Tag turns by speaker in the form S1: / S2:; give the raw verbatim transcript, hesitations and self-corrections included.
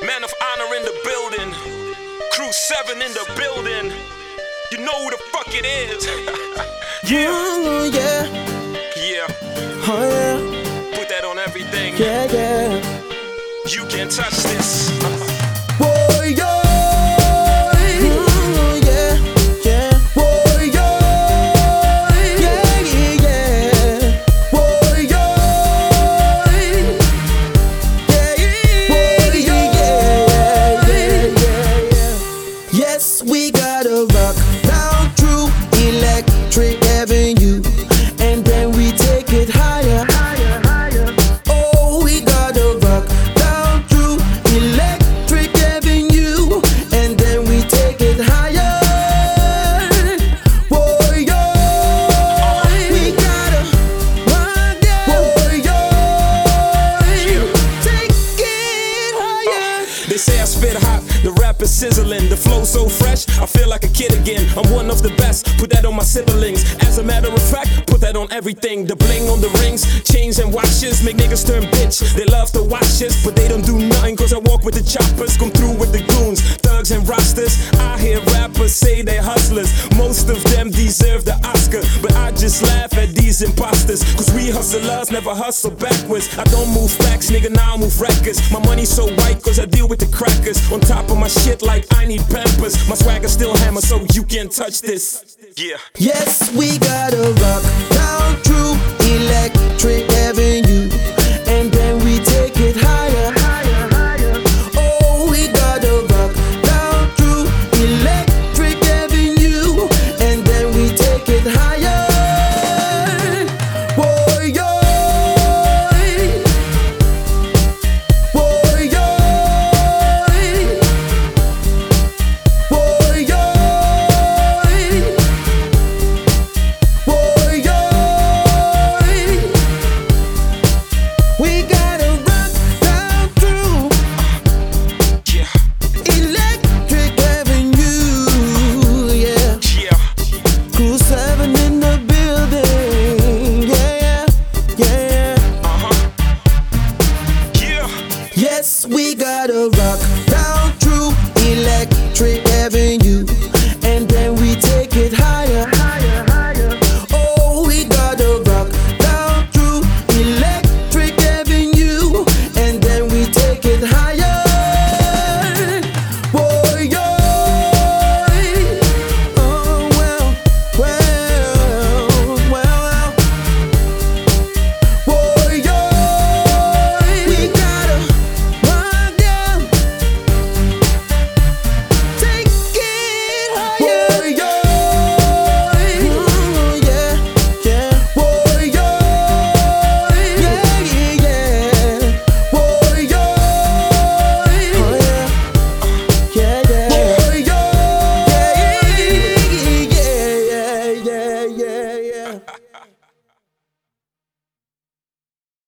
S1: Man of honor in the building. Crew seven in the building. You know who the fuck it is. Yeah.
S2: Mm, yeah.
S1: Yeah.
S2: Oh yeah.
S1: Put that on everything.
S2: Yeah, yeah.
S1: You can't touch this.
S2: Boy, yo. Mm, yeah, yeah. Boy, yo. Yeah, yeah, yeah. Boy, yo. Yeah, yeah. Boy, yo. Yeah, yeah, yeah, yeah. Yes, we gotta rock down through Electric Avenue, and then we take it higher. Oh, we gotta rock down through Electric Avenue, and then we take it higher. Boy, yo, we gotta rock down. Boy, yo, take it higher.
S1: They say I spit hot, the rap is sizzling, the flow so fresh, I feel like a kid again. I'm one of the best, put that on my siblings. As a matter of fact, put that on everything. The bling on the rings, chains and watches make niggas turn bitch. They love to watch us, but they don't do nothing, cause I walk with the choppers, come through with the goons, thugs and rosters. I hear rappers say they hustlers, most of them deserve the Oscar, but I just laugh at these imposters, cause we hustlers never hustle backwards. I don't move facts, nigga, now I move records. My money's so white cause I deal with the crackers. On top of my shit like I need Pampers. My swagger still hammer, so you can't touch this. Yeah.
S2: Yes, we gotta rock down through Electric Avenue, and then we take it higher. Oh, we gotta rock down through Electric Avenue, and then we take it higher. Boy, yo. Boy, yo. Boy, yo. Boy, yo. We gotta rock down through
S1: Yeah.
S2: Electric Avenue, yeah.
S1: Yeah.
S2: Crew seven in the building, yeah, yeah, yeah.
S1: Uh-huh. Yeah.
S2: Yes, we gotta rock down through Electric Avenue.